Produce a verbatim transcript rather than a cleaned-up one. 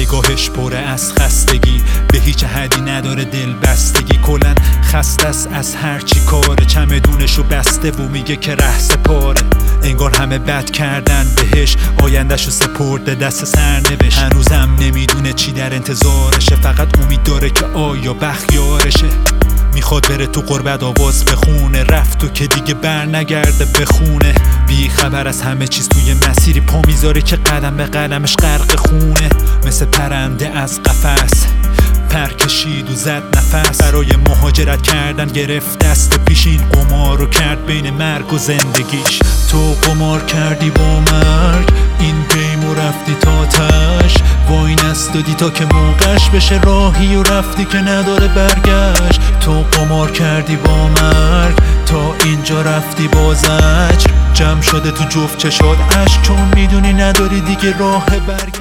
نگاهش پره از خستگی، به هیچ حدی نداره دل بستگی. کلن خسته است از هر چی کاره، چمدونشو بسته و میگه که ره سپاره. انگار همه بد کردن بهش، آیندهشو سپرده دست سرنوشت. هنوزم نمیدونه چی در انتظارشه، فقط امید داره که آیا بخیارشه. میخواد بره تو غربت آواز بخونه، رفت و که دیگه بر نگرده بخونه. بی خبر از همه چیز توی مسیری پا میذاره که قدم به قدمش غرق خونه. مثل پرنده از قفس پر کشید و زد نفس، برای مهاجرت کردن گرفت دست پیشین. قمار رو کرد بین مرگ و زندگیش. تو قمار کردی با مرگ این گیم و رفتی تا تش، وای نستادی تا که موقعش بشه راهی و رفتی که نداره برگشت. تو قمار کردی با مرگ تا اینجا رفتی با زجر، جمع شده تو جفت چشات عشق، چون میدونی نداری دیگه راه برگشت.